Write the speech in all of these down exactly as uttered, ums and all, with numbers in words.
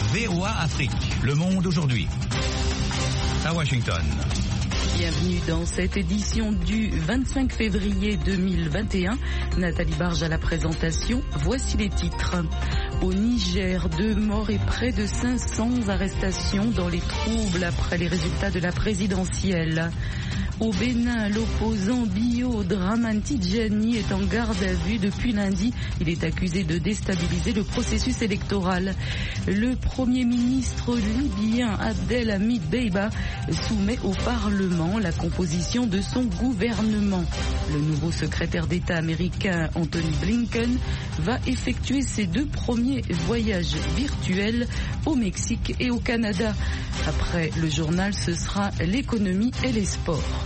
V O A Afrique, le monde aujourd'hui. À Washington. Bienvenue dans cette édition du vingt-cinq février deux mille vingt et un. Nathalie Barge à la présentation. Voici les titres. Au Niger, deux morts et près de cinq cents arrestations dans les troubles après les résultats de la présidentielle. Au Bénin, l'opposant Bio Dramane Tidjani est en garde à vue depuis lundi. Il est accusé de déstabiliser le processus électoral. Le Premier ministre libyen Abdelhamid Deiba soumet au Parlement la composition de son gouvernement. Le nouveau secrétaire d'État américain Anthony Blinken va effectuer ses deux premiers voyages virtuels au Mexique et au Canada. Après le journal, ce sera l'économie et les sports.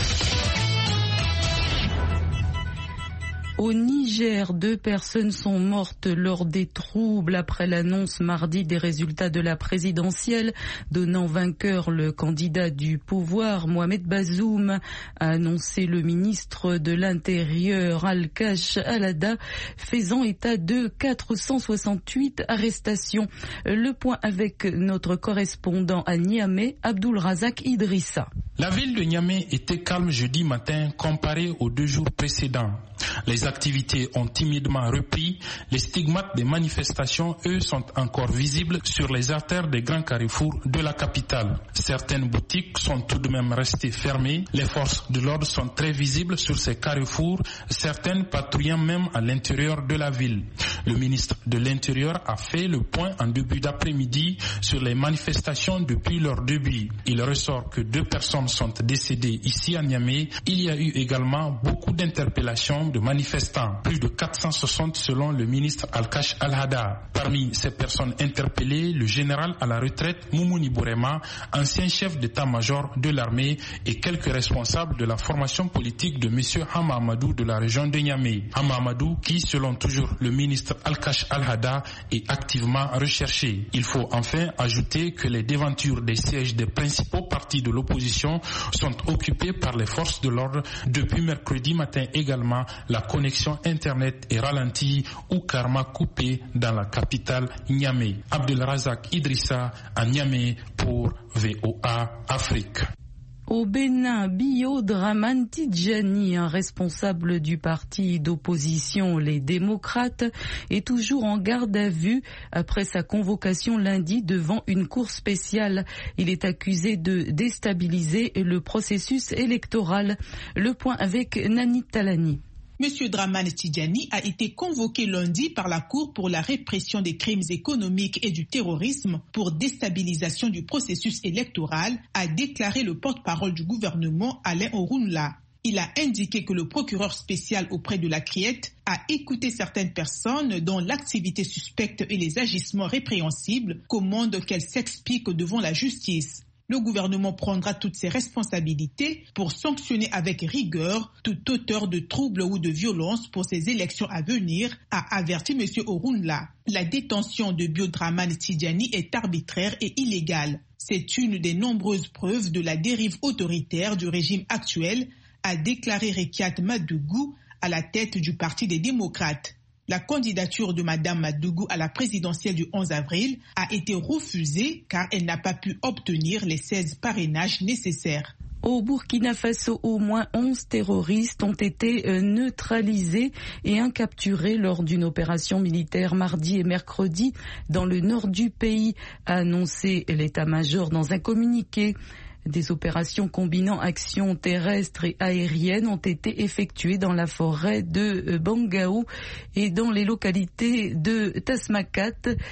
Au Niger, deux personnes sont mortes lors des troubles après l'annonce mardi des résultats de la présidentielle, donnant vainqueur le candidat du pouvoir, Mohamed Bazoum, a annoncé le ministre de l'Intérieur, Al-Kash Al-Hada, faisant état de quatre cent soixante-huit arrestations. Le point avec notre correspondant à Niamey, Abdul Razak Idrissa. La ville de Niamey était calme jeudi matin comparé aux deux jours précédents. Les activités ont timidement repris. Les stigmates des manifestations, eux, sont encore visibles sur les artères des grands carrefours de la capitale. Certaines boutiques sont tout de même restées fermées. Les forces de l'ordre sont très visibles sur ces carrefours, certaines patrouillant même à l'intérieur de la ville. Le ministre de l'Intérieur a fait le point en début d'après-midi sur les manifestations depuis leur début. Il ressort que deux personnes sont décédées ici à Niamey. Il y a eu également beaucoup d'interpellations de manifestants, plus de quatre cent soixante selon le ministre Al-Kash Al-Hada. Parmi ces personnes interpellées, le général à la retraite Moumouni Bourema, ancien chef d'état-major de l'armée, et quelques responsables de la formation politique de M. Hama Amadou de la région de Niamey. Hama Amadou qui, selon toujours le ministre Al-Kash Al-Hada, est activement recherché. Il faut enfin ajouter que les devantures des sièges des principaux partis de l'opposition sont occupées par les forces de l'ordre. Depuis mercredi matin également, la connexion internet est ralentie ou carrément coupée dans la capitale Niamey. Abdel Razak Idrissa à Niamey pour V O A Afrique. Au Bénin, Bio Dramane Tidjani, un responsable du parti d'opposition Les Démocrates, est toujours en garde à vue après sa convocation lundi devant une cour spéciale. Il est accusé de déstabiliser le processus électoral. Le point avec Nani Talani. Monsieur Dramane Tidjani a été convoqué lundi par la Cour pour la répression des crimes économiques et du terrorisme pour déstabilisation du processus électoral, a déclaré le porte-parole du gouvernement Alain Orunla. Il a indiqué que le procureur spécial auprès de la Criette a écouté certaines personnes dont l'activité suspecte et les agissements répréhensibles commandent qu'elles s'expliquent devant la justice. Le gouvernement prendra toutes ses responsabilités pour sanctionner avec rigueur tout auteur de troubles ou de violences pour ces élections à venir, a averti M. Orunla. La détention de Bio Dramane Tidjani est arbitraire et illégale. C'est une des nombreuses preuves de la dérive autoritaire du régime actuel, a déclaré Rekiat Madougou à la tête du Parti des démocrates. La candidature de Mme Madougou à la présidentielle du onze avril a été refusée car elle n'a pas pu obtenir les seize parrainages nécessaires. Au Burkina Faso, au moins onze terroristes ont été neutralisés et un capturé lors d'une opération militaire mardi et mercredi dans le nord du pays, a annoncé l'état-major dans un communiqué. Des opérations combinant actions terrestres et aériennes ont été effectuées dans la forêt de Bangao et dans les localités de Tasmakat,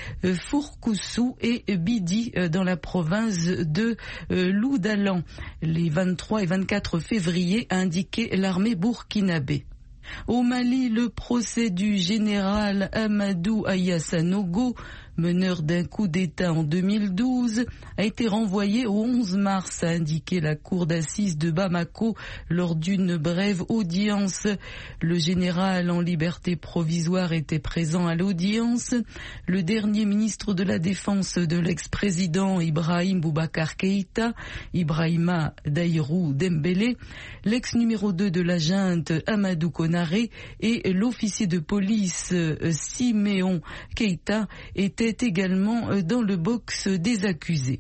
Fourkoussou et Bidi dans la province de Loudalan. Les vingt-trois et vingt-quatre février, a indiqué l'armée burkinabé. Au Mali, le procès du général Amadou Aya Sanogo, meneur d'un coup d'État en deux mille douze, a été renvoyé au onze mars, a indiqué la cour d'assises de Bamako lors d'une brève audience. Le général en liberté provisoire était présent à l'audience. Le dernier ministre de la Défense de l'ex-président Ibrahim Boubacar Keïta, Ibrahima Daïrou Dembélé, l'ex numéro deux de la junte Amadou Kona Konaré et l'officier de police Siméon Keita étaient également dans le box des accusés.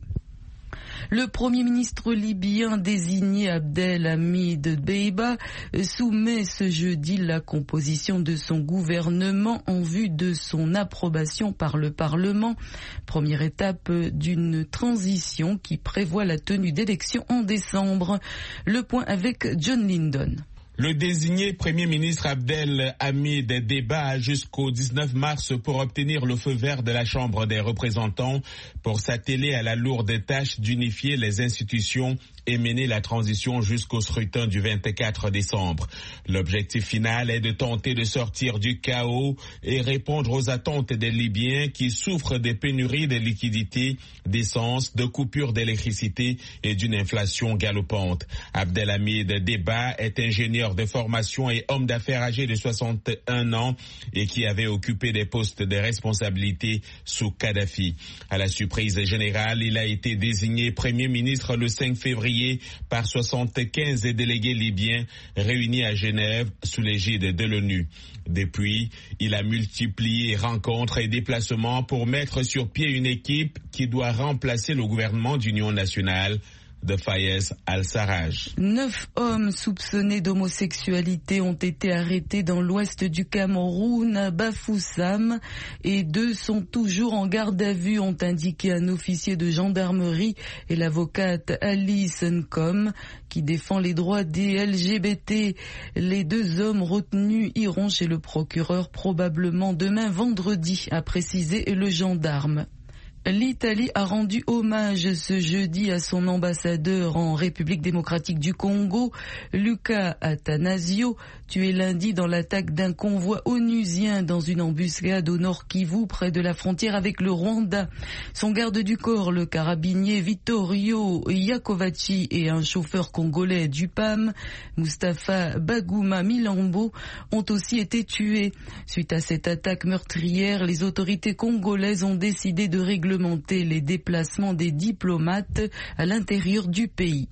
Le Premier ministre libyen désigné Abdelhamid Dbeibah soumet ce jeudi la composition de son gouvernement en vue de son approbation par le Parlement. Première étape d'une transition qui prévoit la tenue d'élections en décembre. Le point avec John Lyndon. Le désigné Premier ministre Abdelhamid Dbeibah a jusqu'au dix-neuf mars pour obtenir le feu vert de la Chambre des représentants pour s'atteler à la lourde tâche d'unifier les institutions et mener la transition jusqu'au scrutin du vingt-quatre décembre. L'objectif final est de tenter de sortir du chaos et répondre aux attentes des Libyens qui souffrent des pénuries de liquidités, d'essence, de coupures d'électricité et d'une inflation galopante. Abdelhamid Dbeibah est ingénieur de formation et homme d'affaires âgé de soixante et un ans et qui avait occupé des postes de responsabilité sous Kadhafi. À la surprise générale, il a été désigné Premier ministre le cinq février par soixante-quinze délégués libyens réunis à Genève sous l'égide de l'ONU. Depuis, il a multiplié rencontres et déplacements pour mettre sur pied une équipe qui doit remplacer le gouvernement d'union nationale de Fayez al-Sarraj. Neuf hommes soupçonnés d'homosexualité ont été arrêtés dans l'ouest du Cameroun, à Bafoussam, et deux sont toujours en garde à vue, ont indiqué un officier de gendarmerie et l'avocate Alice Nkom, qui défend les droits des L G B T. Les deux hommes retenus iront chez le procureur probablement demain vendredi, a précisé le gendarme. L'Italie a rendu hommage ce jeudi à son ambassadeur en République démocratique du Congo, Luca Attanasio, tué lundi dans l'attaque d'un convoi onusien dans une embuscade au nord Kivu, près de la frontière avec le Rwanda. Son garde du corps, le carabinier Vittorio Iacovacci, et un chauffeur congolais du P A M, Mustapha Bagouma Milambo, ont aussi été tués. Suite à cette attaque meurtrière, les autorités congolaises ont décidé de réglementer les déplacements des diplomates à l'intérieur du pays.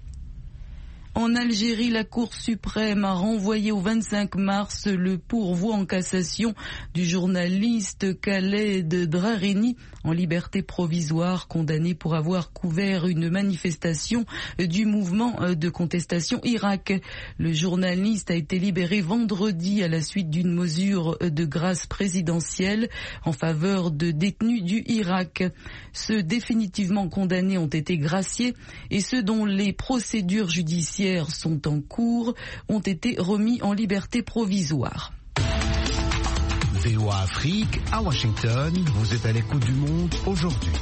En Algérie, la Cour suprême a renvoyé au vingt-cinq mars le pourvoi en cassation du journaliste Khaled Drareni, en liberté provisoire, condamné pour avoir couvert une manifestation du mouvement de contestation Irak. Le journaliste a été libéré vendredi à la suite d'une mesure de grâce présidentielle en faveur de détenus du Irak. Ceux définitivement condamnés ont été graciés et ceux dont les procédures judiciaires sont en cours ont été remis en liberté provisoire. V O A Afrique, à Washington, vous êtes à l'écoute du monde aujourd'hui.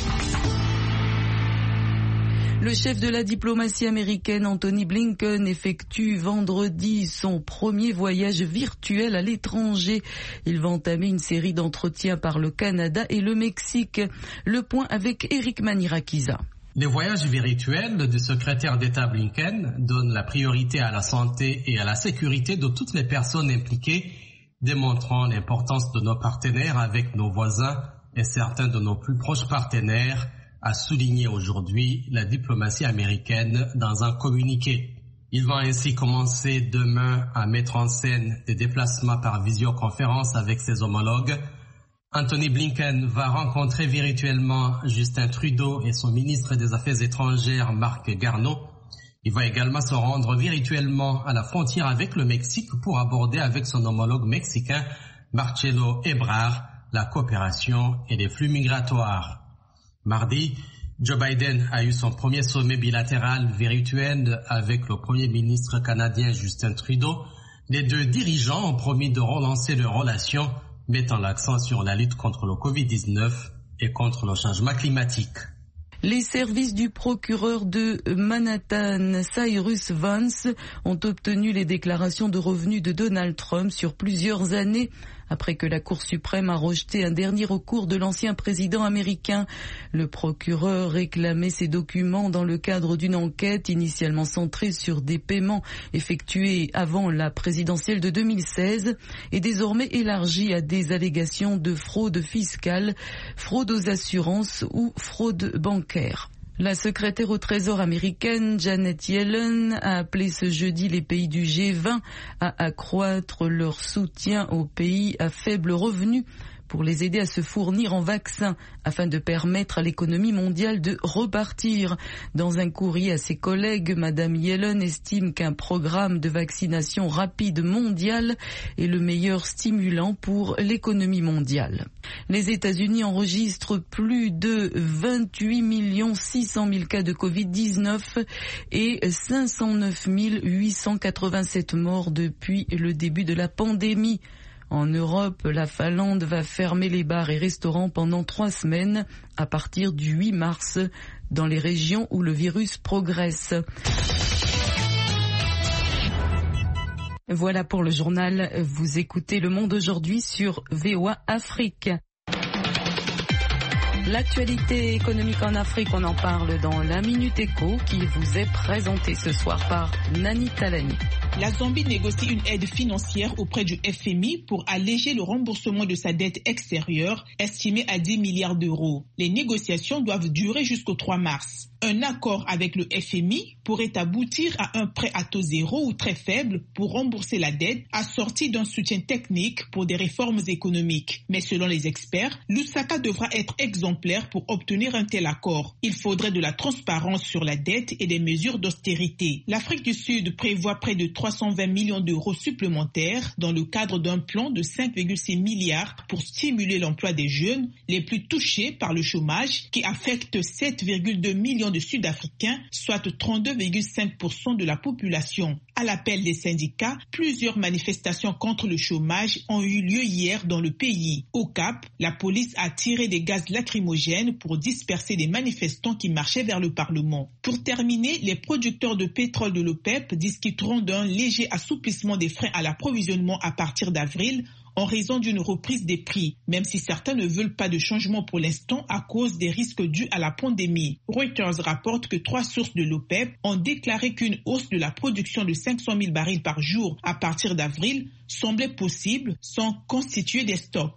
Le chef de la diplomatie américaine, Anthony Blinken, effectue vendredi son premier voyage virtuel à l'étranger. Il va entamer une série d'entretiens par le Canada et le Mexique. Le point avec Eric Manirakiza. Les voyages virtuels du secrétaire d'État Blinken donnent la priorité à la santé et à la sécurité de toutes les personnes impliquées, démontrant l'importance de nos partenaires avec nos voisins et certains de nos plus proches partenaires, a souligné aujourd'hui la diplomatie américaine dans un communiqué. Il va ainsi commencer demain à mettre en scène des déplacements par visioconférence avec ses homologues. Anthony Blinken va rencontrer virtuellement Justin Trudeau et son ministre des Affaires étrangères Marc Garneau. Il va également se rendre virtuellement à la frontière avec le Mexique pour aborder avec son homologue mexicain Marcelo Ebrard la coopération et les flux migratoires. Mardi, Joe Biden a eu son premier sommet bilatéral virtuel avec le Premier ministre canadien Justin Trudeau. Les deux dirigeants ont promis de relancer leurs relations, mettant l'accent sur la lutte contre le covid dix-neuf et contre le changement climatique. Les services du procureur de Manhattan, Cyrus Vance, ont obtenu les déclarations de revenus de Donald Trump sur plusieurs années, après que la Cour suprême a rejeté un dernier recours de l'ancien président américain. Le procureur réclamait ces documents dans le cadre d'une enquête initialement centrée sur des paiements effectués avant la présidentielle de deux mille seize et désormais élargie à des allégations de fraude fiscale, fraude aux assurances ou fraude bancaire. La secrétaire au Trésor américaine Janet Yellen a appelé ce jeudi les pays du G vingt à accroître leur soutien aux pays à faible revenu pour les aider à se fournir en vaccins afin de permettre à l'économie mondiale de repartir. Dans un courrier à ses collègues, Madame Yellen estime qu'un programme de vaccination rapide mondial est le meilleur stimulant pour l'économie mondiale. Les États-Unis enregistrent plus de vingt-huit millions six cent mille cas de covid dix-neuf et cinq cent neuf mille huit cent quatre-vingt-sept morts depuis le début de la pandémie. En Europe, la Finlande va fermer les bars et restaurants pendant trois semaines à partir du huit mars dans les régions où le virus progresse. Voilà pour le journal. Vous écoutez Le Monde aujourd'hui sur V O A Afrique. L'actualité économique en Afrique, on en parle dans la Minute Éco qui vous est présentée ce soir par Nani Talani. La Zambie négocie une aide financière auprès du F M I pour alléger le remboursement de sa dette extérieure, estimée à dix milliards d'euros. Les négociations doivent durer jusqu'au trois mars. Un accord avec le F M I pourrait aboutir à un prêt à taux zéro ou très faible pour rembourser la dette, assorti d'un soutien technique pour des réformes économiques. Mais selon les experts, Lusaka devra être exemplaire pour obtenir un tel accord. Il faudrait de la transparence sur la dette et des mesures d'austérité. L'Afrique du Sud prévoit près de trois cent vingt millions d'euros supplémentaires dans le cadre d'un plan de cinq virgule six milliards pour stimuler l'emploi des jeunes les plus touchés par le chômage qui affecte sept virgule deux millions de Sud-Africains, soit trente-deux virgule cinq pour cent de la population. À l'appel des syndicats, plusieurs manifestations contre le chômage ont eu lieu hier dans le pays. Au Cap, la police a tiré des gaz lacrymogènes pour disperser des manifestants qui marchaient vers le Parlement. Pour terminer, les producteurs de pétrole de l'OPEP discuteront d'un léger assouplissement des freins à l'approvisionnement à partir d'avril en raison d'une reprise des prix, même si certains ne veulent pas de changement pour l'instant à cause des risques dus à la pandémie. Reuters rapporte que trois sources de l'OPEP ont déclaré qu'une hausse de la production de cinq cent mille barils par jour à partir d'avril semblait possible sans constituer des stocks.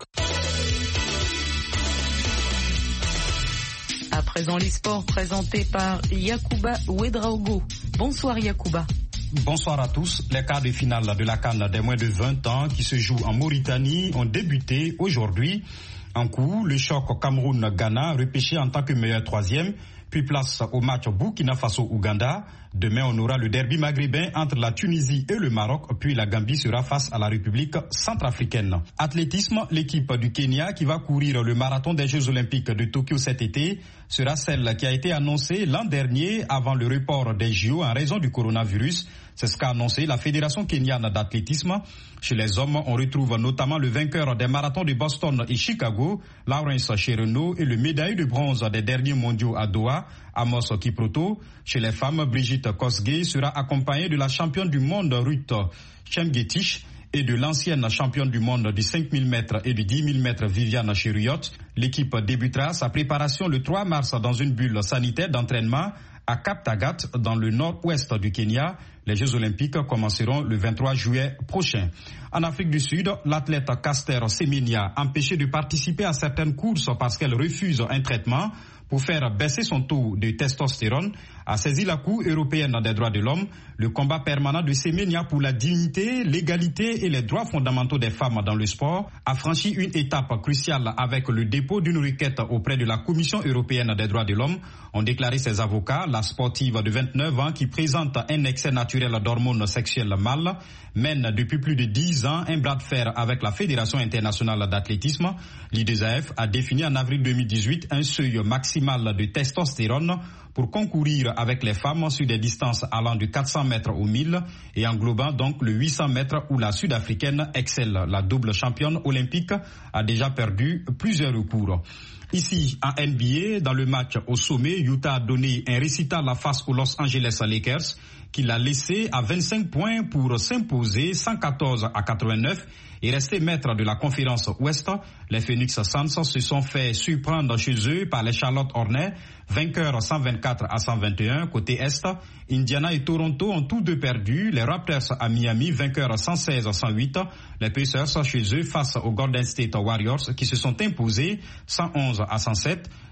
À présent, les sports présentés par Yacouba Ouedraogo. Bonsoir Yacouba. Bonsoir à tous. Les quarts de finale de la CAN des moins de vingt ans qui se jouent en Mauritanie ont débuté aujourd'hui. En coup, le choc Cameroun-Ghana repêché en tant que meilleur troisième, puis place au match Burkina Faso-Ouganda. Demain, on aura le derby maghrébin entre la Tunisie et le Maroc, puis la Gambie sera face à la République centrafricaine. Athlétisme, l'équipe du Kenya qui va courir le marathon des Jeux Olympiques de Tokyo cet été sera celle qui a été annoncée l'an dernier avant le report des J O en raison du coronavirus. C'est ce qu'a annoncé la Fédération kenyane d'athlétisme. Chez les hommes, on retrouve notamment le vainqueur des marathons de Boston et Chicago, Lawrence Cherenou, et le médaillé de bronze des derniers mondiaux à Doha, Amos Kipruto. Chez les femmes, Brigitte Kosgei sera accompagnée de la championne du monde Ruth Chemgetich et de l'ancienne championne du monde du cinq mille mètres et du dix mille mètres Viviane Cheruiyot. L'équipe débutera sa préparation le trois mars dans une bulle sanitaire d'entraînement à Kaptagat, dans le nord-ouest du Kenya. Les Jeux Olympiques commenceront le vingt-trois juillet prochain. En Afrique du Sud, l'athlète Caster Semenya, empêchée de participer à certaines courses parce qu'elle refuse un traitement pour faire baisser son taux de testostérone, a saisi la Cour européenne des droits de l'homme. Le combat permanent de Semenya pour la dignité, l'égalité et les droits fondamentaux des femmes dans le sport a franchi une étape cruciale avec le dépôt d'une requête auprès de la Commission européenne des droits de l'homme, ont déclaré ses avocats. La sportive de vingt-neuf ans qui présente un excès naturel d'hormones sexuelles mâles mène depuis plus de dix ans un bras de fer avec la Fédération internationale d'athlétisme. L'I D S A F a défini en avril deux mille dix-huit un seuil maximal de testostérone pour concourir avec les femmes sur des distances allant de quatre cents mètres au mille et englobant donc le huit cents mètres où la Sud-Africaine excelle. La double championne olympique a déjà perdu plusieurs recours. Ici, en N B A, dans le match au sommet, Utah a donné un récital face aux Los Angeles Lakers qui l'a laissé à vingt-cinq points pour s'imposer cent quatorze à quatre-vingt-neuf et rester maître de la conférence Ouest. Les Phoenix Suns se sont fait surprendre chez eux par les Charlotte Hornets, vainqueurs cent vingt-quatre à cent vingt et un côté Est. Indiana et Toronto ont tous deux perdu. Les Raptors à Miami, vainqueurs cent seize à cent huit. Les Pacers chez eux face aux Golden State Warriors qui se sont imposés cent onze à cent sept.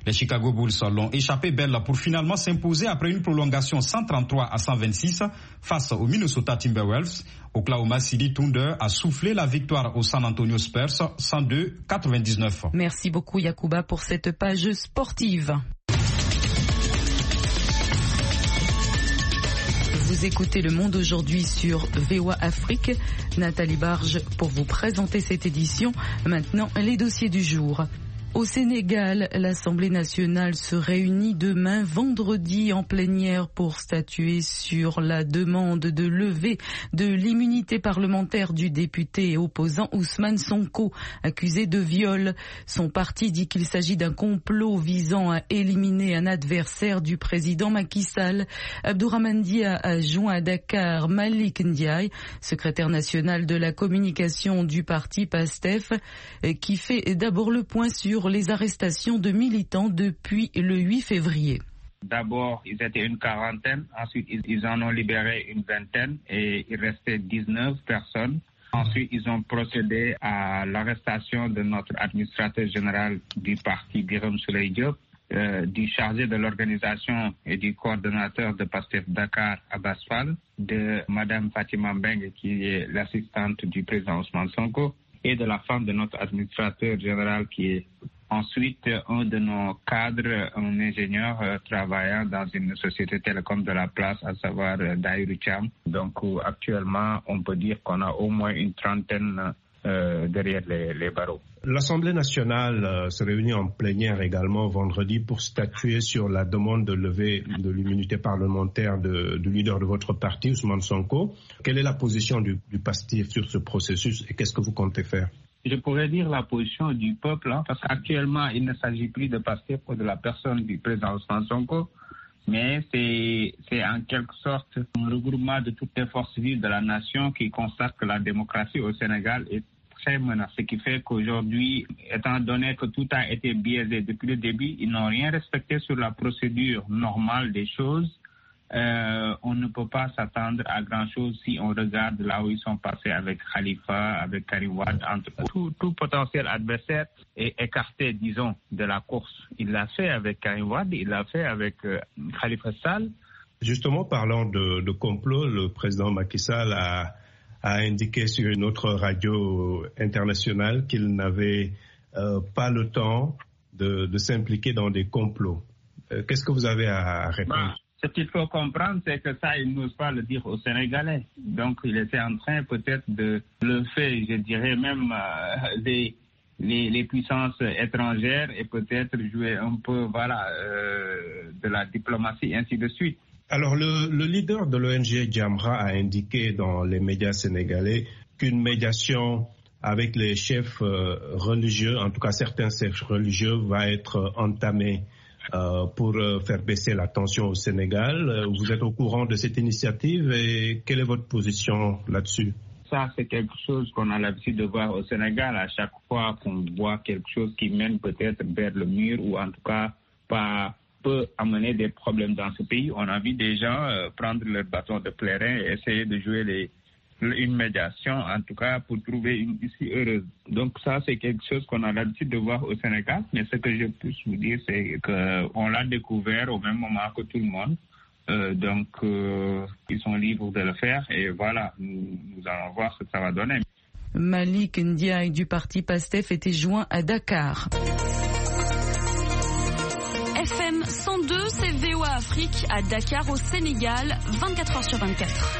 Les Chicago Bulls l'ont échappé belle pour finalement s'imposer après une prolongation cent trente-trois à cent vingt-six face aux Minnesota Timberwolves. Oklahoma City Thunder a soufflé la victoire aux San Antonio Spurs cent deux à quatre-vingt-dix-neuf. Merci beaucoup Yacouba pour cette page sportive. Vous écoutez Le Monde aujourd'hui sur V O A Afrique. Nathalie Barge pour vous présenter cette édition. Maintenant, les dossiers du jour. Au Sénégal, l'Assemblée nationale se réunit demain vendredi en plénière pour statuer sur la demande de levée de l'immunité parlementaire du député et opposant Ousmane Sonko, accusé de viol. Son parti dit qu'il s'agit d'un complot visant à éliminer un adversaire du président Macky Sall. Abdourahmane Dia a joint à Dakar Malik Ndiaye, secrétaire national de la communication du parti PASTEF, qui fait d'abord le point sur les arrestations de militants depuis le huit février. D'abord, ils étaient une quarantaine. Ensuite, ils en ont libéré une vingtaine et il restait dix-neuf personnes. Ensuite, ils ont procédé à l'arrestation de notre administrateur général du parti, Birame Souleye Diop, euh, du chargé de l'organisation et du coordonnateur de PASTEF Dakar, Abbas Fall, de Madame Fatima Mbeng, qui est l'assistante du président Ousmane Sonko, et de la femme de notre administrateur général qui est ensuite un de nos cadres, un ingénieur euh, travaillant dans une société télécom de la place, à savoir euh, Daïrou Cham. Donc euh, actuellement, on peut dire qu'on a au moins une trentaine euh, derrière les, les barreaux. L'Assemblée nationale euh, se réunit en plénière également vendredi pour statuer sur la demande de levée de l'immunité parlementaire de, du leader de votre parti, Ousmane Sonko. Quelle est la position du, du PASTEF sur ce processus et qu'est-ce que vous comptez faire? Je pourrais dire la position du peuple, hein, parce qu'actuellement, il ne s'agit plus de PASTEF ou de la personne du président Ousmane Sonko, mais c'est, c'est en quelque sorte un regroupement de toutes les forces vives de la nation qui constate que la démocratie au Sénégal est très menacée. Ce qui fait qu'aujourd'hui, étant donné que tout a été biaisé depuis le début, ils n'ont rien respecté sur la procédure normale des choses. Euh, on ne peut pas s'attendre à grand-chose si on regarde là où ils sont passés avec Khalifa, avec Karim Wade, entre tout, tout potentiel adversaire est écarté, disons, de la course. Il l'a fait avec Karim Wade, il l'a fait avec euh, Khalifa Sall. Justement, parlant de, de complot, le président Macky Sall a, a indiqué sur une autre radio internationale qu'il n'avait euh, pas le temps de, de s'impliquer dans des complots. Euh, qu'est-ce que vous avez à répondre? Bah. Ce qu'il faut comprendre, c'est que ça, il n'ose pas le dire aux Sénégalais. Donc, il était en train peut-être de le faire, je dirais même, euh, les, les, les puissances étrangères et peut-être jouer un peu, voilà, euh, de la diplomatie, ainsi de suite. Alors, le, le leader de l'O N G Jamra a indiqué dans les médias sénégalais qu'une médiation avec les chefs euh, religieux, en tout cas certains chefs religieux, va être entamée. Euh, pour euh, faire baisser la tension au Sénégal. Euh, vous êtes au courant de cette initiative et quelle est votre position là-dessus? Ça, c'est quelque chose qu'on a l'habitude de voir au Sénégal à chaque fois qu'on voit quelque chose qui mène peut-être vers le mur ou en tout cas pas, peut amener des problèmes dans ce pays. On a vu des gens euh, prendre leur bâton de pèlerin et essayer de jouer les une médiation, en tout cas, pour trouver une issue heureuse. Donc ça, c'est quelque chose qu'on a l'habitude de voir au Sénégal, mais ce que je peux vous dire, c'est qu'on l'a découvert au même moment que tout le monde. Euh, donc, euh, ils sont libres de le faire et voilà, nous, nous allons voir ce que ça va donner. Malik Ndiaye du parti PASTEF était joint à Dakar. F M cent deux, c'est V O A Afrique à Dakar au Sénégal, vingt-quatre heures sur vingt-quatre.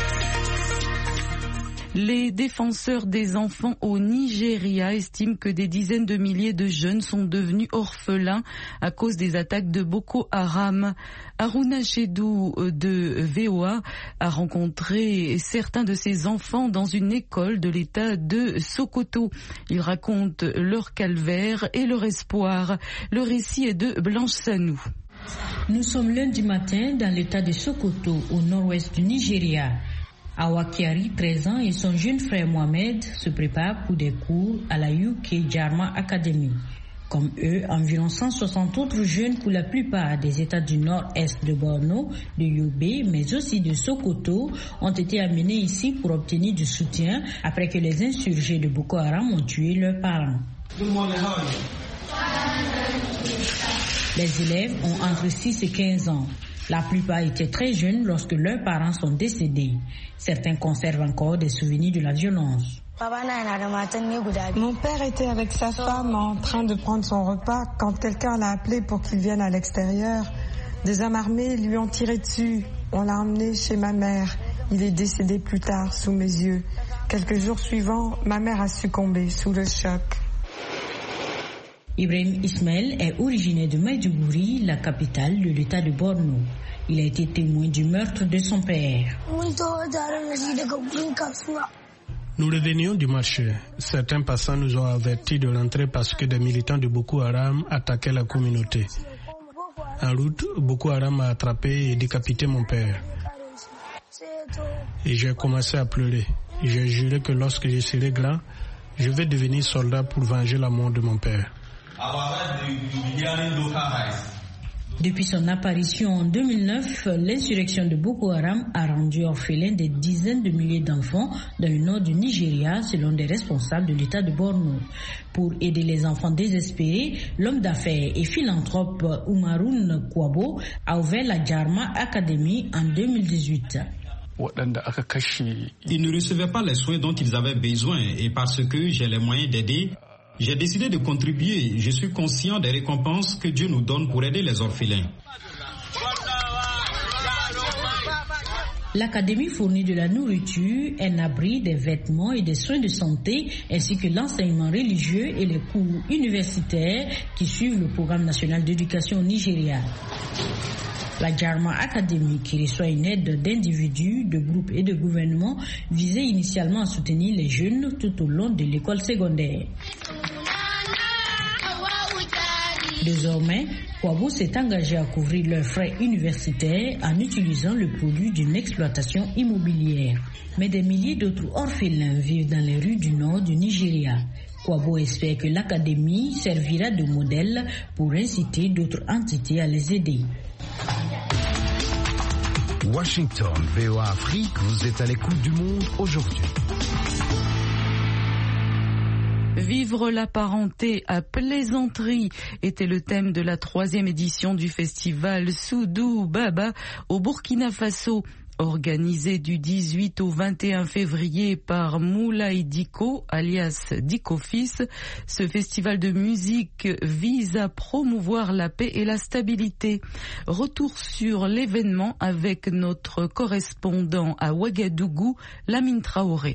Les défenseurs des enfants au Nigeria estiment que des dizaines de milliers de jeunes sont devenus orphelins à cause des attaques de Boko Haram. Haruna Chedou de V O A a rencontré certains de ces enfants dans une école de l'État de Sokoto. Ils racontent leur calvaire et leur espoir. Le récit est de Blanche Sanou. Nous sommes lundi matin dans l'État de Sokoto, au nord-ouest du Nigeria. Awakiari, treize ans, et son jeune frère Mohamed se préparent pour des cours à la U K Jarma Academy. Comme eux, environ cent soixante autres jeunes, pour la plupart des États du nord-est de Borno, de Yobe, mais aussi de Sokoto, ont été amenés ici pour obtenir du soutien après que les insurgés de Boko Haram ont tué leurs parents. Les élèves ont entre six et quinze ans. La plupart étaient très jeunes lorsque leurs parents sont décédés. Certains conservent encore des souvenirs de la violence. Mon père était avec sa femme en train de prendre son repas quand quelqu'un l'a appelé pour qu'il vienne à l'extérieur. Des hommes armés lui ont tiré dessus. On l'a emmené chez ma mère. Il est décédé plus tard sous mes yeux. Quelques jours suivants, ma mère a succombé sous le choc. Ibrahim Ismail est originaire de Maïdougouri, la capitale de l'état de Borno. Il a été témoin du meurtre de son père. Nous revenions du marché. Certains passants nous ont avertis de rentrer parce que des militants de Boko Haram attaquaient la communauté. En route, Boko Haram a attrapé et décapité mon père. Et j'ai commencé à pleurer. J'ai juré que lorsque je serai grand, je vais devenir soldat pour venger la mort de mon père. Depuis son apparition en deux mille neuf, l'insurrection de Boko Haram a rendu orphelins des dizaines de milliers d'enfants dans le nord du Nigeria, selon des responsables de l'état de Borno. Pour aider les enfants désespérés, l'homme d'affaires et philanthrope Umaroun Kwabo a ouvert la Jarma Academy en deux mille dix-huit. Ils ne recevaient pas les soins dont ils avaient besoin et parce que j'ai les moyens d'aider, j'ai décidé de contribuer. Je suis conscient des récompenses que Dieu nous donne pour aider les orphelins. L'académie fournit de la nourriture, un abri, des vêtements et des soins de santé, ainsi que l'enseignement religieux et les cours universitaires qui suivent le programme national d'éducation au Nigeria. La Jarma Academy, qui reçoit une aide d'individus, de groupes et de gouvernements, visait initialement à soutenir les jeunes tout au long de l'école secondaire. Désormais, Kwabo s'est engagé à couvrir leurs frais universitaires en utilisant le produit d'une exploitation immobilière. Mais des milliers d'autres orphelins vivent dans les rues du nord du Nigeria. Kwabo espère que l'académie servira de modèle pour inciter d'autres entités à les aider. Washington, V O A Afrique, vous êtes à l'écoute du monde aujourd'hui. Vivre la parenté à plaisanterie était le thème de la troisième édition du festival Soudou Baba au Burkina Faso. Organisé du dix-huit au vingt et un février par Moulay Diko, alias Diko Fils, ce festival de musique vise à promouvoir la paix et la stabilité. Retour sur l'événement avec notre correspondant à Ouagadougou, Lamine Traoré.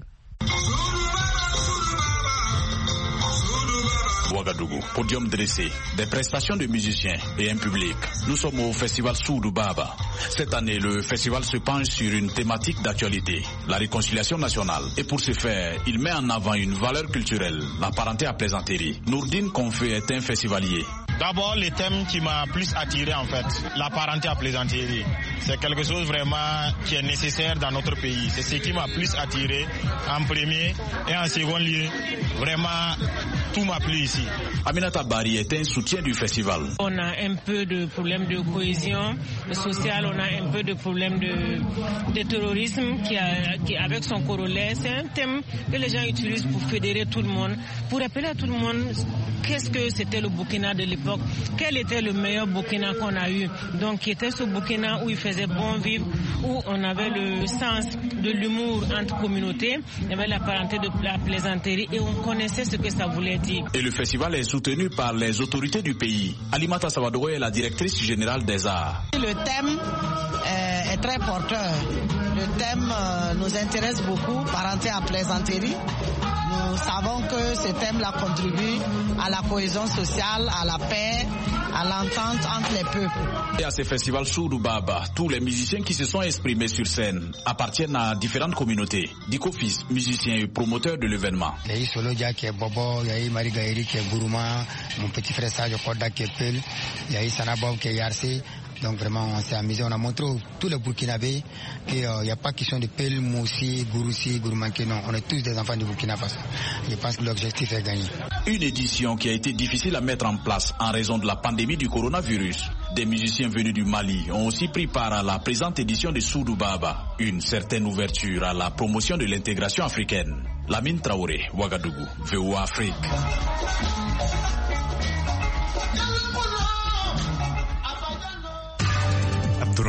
Ouagadougou, podium dressé, des prestations de musiciens et un public. Nous sommes au festival Soudou Baba. Cette année, le festival se penche sur une thématique d'actualité, la réconciliation nationale. Et pour ce faire, il met en avant une valeur culturelle, la parenté à plaisanterie. Nourdine Confé est un festivalier. D'abord, le thème qui m'a plus attiré en fait, la parenté à plaisanterie. C'est quelque chose vraiment qui est nécessaire dans notre pays. C'est ce qui m'a plus attiré en premier et en second lieu. Vraiment, tout m'a plu ici. Aminata Bari est un soutien du festival. On a un peu de problème de cohésion sociale, on a un peu de problème de, de terrorisme qui, a, qui avec son corollaire. C'est un thème que les gens utilisent pour fédérer tout le monde, pour rappeler à tout le monde qu'est-ce que c'était le Burkina de l'époque, quel était le meilleur Burkina qu'on a eu. Donc, qui était ce Burkina où il faisait bon vivre, où on avait le sens de l'humour entre communautés, il y avait la parenté de la plaisanterie et on connaissait ce que ça voulait dire. Et le festival est soutenu par les autorités du pays. Alimata Savadogo est la directrice générale des arts. Le thème euh, est très porteur. Le thème euh, nous intéresse beaucoup, parenté à plaisanterie. Nous savons que ce thème-là contribue à la cohésion sociale, à la paix, à l'entente entre les peuples. Et à ce festival Soudou Baba, tous les musiciens qui se sont exprimés sur scène appartiennent à différentes communautés. Diko Fils, musicien et promoteur de l'événement. Il y a eu Solodia qui est Bobo, il y a eu Marie Gaïri qui est Gourouma, mon petit frère Sadio Koda qui est Pel, il y a eu Sanabob qui est Yarse. Donc vraiment on s'est amusé, on a montré tous les Burkinabés qu'il n'y euh, a pas question de Pel, Moussi, Gouroussi, Gouroumanké, non, on est tous des enfants du Burkina Faso. Je pense que l'objectif est gagné. Une édition qui a été difficile à mettre en place en raison de la pandémie du coronavirus. Des musiciens venus du Mali ont aussi pris part à la présente édition de Soudou Baba, une certaine ouverture à la promotion de l'intégration africaine. Lamine Traoré, Ouagadougou, V O A Afrique.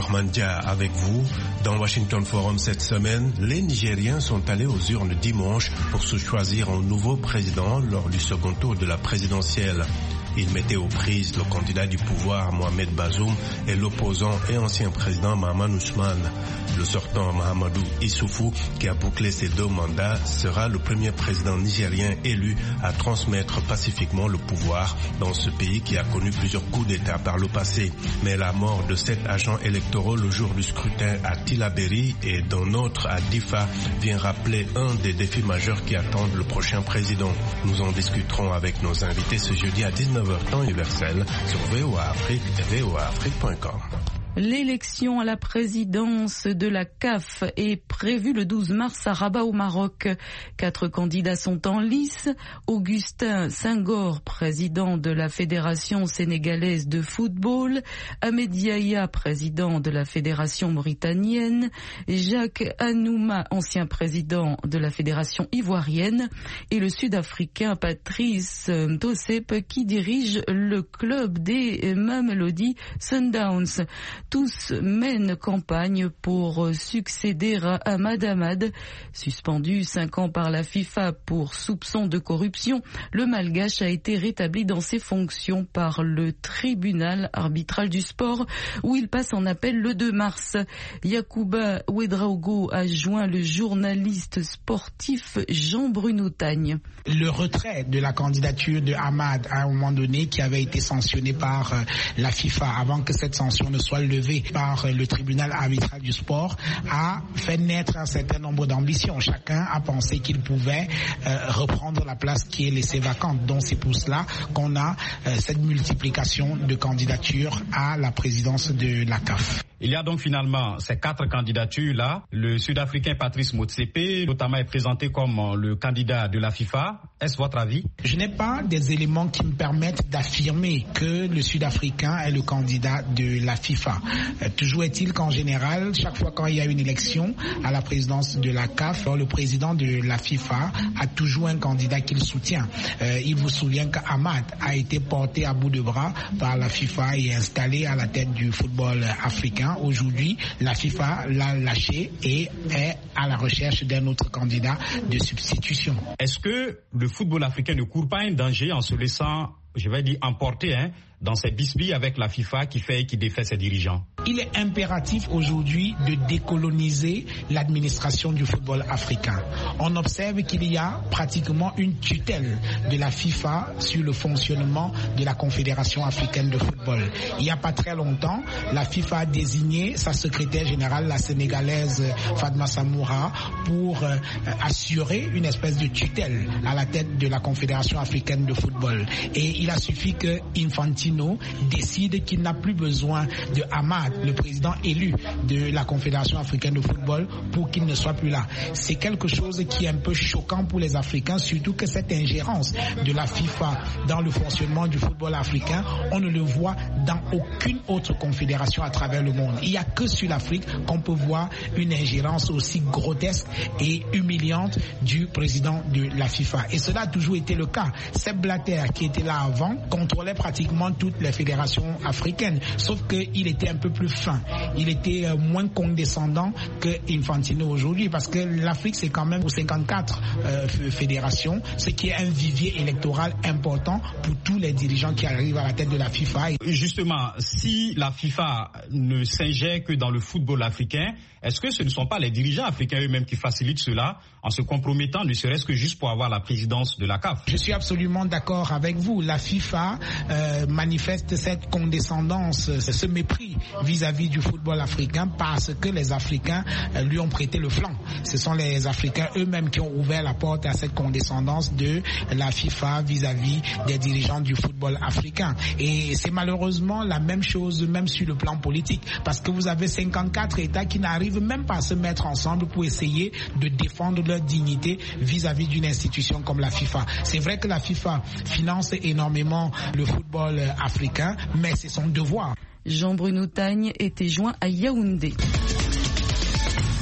Abdourahmane Dia avec vous. Dans Washington Forum cette semaine, les Nigériens sont allés aux urnes dimanche pour se choisir un nouveau président lors du second tour de la présidentielle. Il mettait aux prises le candidat du pouvoir Mohamed Bazoum et l'opposant et ancien président Mahaman Ousmane. Le sortant Mahamadou Issoufou, qui a bouclé ses deux mandats, sera le premier président nigérien élu à transmettre pacifiquement le pouvoir dans ce pays qui a connu plusieurs coups d'État par le passé. Mais la mort de sept agents électoraux le jour du scrutin à Tillabéri et d'un autre à Difa vient rappeler un des défis majeurs qui attendent le prochain président. Nous en discuterons avec nos invités ce jeudi à dix-neuf heures temps universel sur V O A Afrique et V O A Afrique point com. L'élection à la présidence de la C A F est prévue le douze mars à Rabat au Maroc. Quatre candidats sont en lice. Augustin Senghor, président de la Fédération sénégalaise de football. Ahmed Yahya, président de la Fédération mauritanienne. Jacques Anouma, ancien président de la Fédération ivoirienne. Et le Sud-Africain Patrice Motsepe qui dirige le club des Mamelodi Sundowns. Tous mènent campagne pour succéder à Ahmad Ahmad, suspendu cinq ans par la FIFA pour soupçon de corruption. Le Malgache a été rétabli dans ses fonctions par le tribunal arbitral du sport où il passe en appel le deux mars. Yacouba Ouedraogo a joint le journaliste sportif Jean-Bruno Tagne. Le retrait de la candidature de Ahmad à un moment donné qui avait été sanctionné par la FIFA avant que cette sanction ne soit levée par le tribunal arbitral du sport a fait naître un certain nombre d'ambitions. Chacun a pensé qu'il pouvait euh, reprendre la place qui est laissée vacante. Donc c'est pour cela qu'on a euh, cette multiplication de candidatures à la présidence de la C A F. Il y a donc finalement ces quatre candidatures-là. Le Sud-Africain Patrice Motsepe, notamment, est présenté comme le candidat de la FIFA. Est-ce votre avis? Je n'ai pas des éléments qui me permettent d'affirmer que le Sud-Africain est le candidat de la FIFA. Euh, toujours est-il qu'en général, chaque fois quand il y a une élection à la présidence de la C A F, le président de la FIFA a toujours un candidat qu'il soutient. Euh, il vous souvient qu'Ahmad a été porté à bout de bras par la FIFA et installé à la tête du football africain. Aujourd'hui, la FIFA l'a lâché et est à la recherche d'un autre candidat de substitution. Est-ce que le football africain ne court pas un danger en se laissant, je vais dire, emporter hein, dans ces bisbilles avec la FIFA qui fait et qui défait ses dirigeants? Il est impératif aujourd'hui de décoloniser l'administration du football africain. On observe qu'il y a pratiquement une tutelle de la FIFA sur le fonctionnement de la Confédération africaine de football. Il n'y a pas très longtemps, la FIFA a désigné sa secrétaire générale, la sénégalaise Fatma Samoura, pour euh, assurer une espèce de tutelle à la tête de la Confédération africaine de football. Et il a suffi que Infantino décide qu'il n'a plus besoin de Ahmad, le président élu de la Confédération africaine de football, pour qu'il ne soit plus là. C'est quelque chose qui est un peu choquant pour les Africains, surtout que cette ingérence de la FIFA dans le fonctionnement du football africain, on ne le voit dans aucune autre confédération à travers le monde. Il n'y a que sur l'Afrique qu'on peut voir une ingérence aussi grotesque et humiliante du président de la FIFA. Et cela a toujours été le cas. Sepp Blatter, qui était là avant, contrôlait pratiquement toutes les fédérations africaines, sauf qu'il était un peu plus fin. Il était euh, moins condescendant que Infantino aujourd'hui, parce que l'Afrique, c'est quand même cinquante-quatre euh, fédérations, ce qui est un vivier électoral important pour tous les dirigeants qui arrivent à la tête de la FIFA. Justement, si la FIFA ne s'ingère que dans le football africain, est-ce que ce ne sont pas les dirigeants africains eux-mêmes qui facilitent cela en se compromettant, ne serait-ce que juste pour avoir la présidence de la C A F? Je suis absolument d'accord avec vous. La FIFA euh, manifeste cette condescendance, ce mépris vis-à-vis du football africain parce que les Africains euh, lui ont prêté le flanc. Ce sont les Africains eux-mêmes qui ont ouvert la porte à cette condescendance de la FIFA vis-à-vis des dirigeants du football africain. Et c'est malheureusement la même chose même sur le plan politique, parce que vous avez cinquante-quatre États qui n'arrivent même pas à se mettre ensemble pour essayer de défendre leur dignité vis-à-vis d'une institution comme la FIFA. C'est vrai que la FIFA finance énormément le football africain, mais c'est son devoir. Jean-Bruno Tagne était joint à Yaoundé.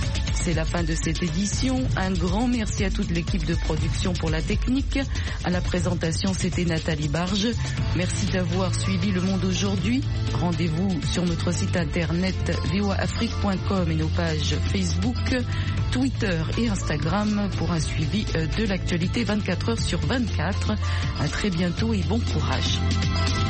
C'est la fin de cette édition. Un grand merci à toute l'équipe de production pour la technique. À la présentation, c'était Nathalie Barge. Merci d'avoir suivi Le Monde aujourd'hui. Rendez-vous sur notre site internet v o a afrique point com et nos pages Facebook, Twitter et Instagram pour un suivi de l'actualité vingt-quatre heures sur vingt-quatre. À très bientôt et bon courage.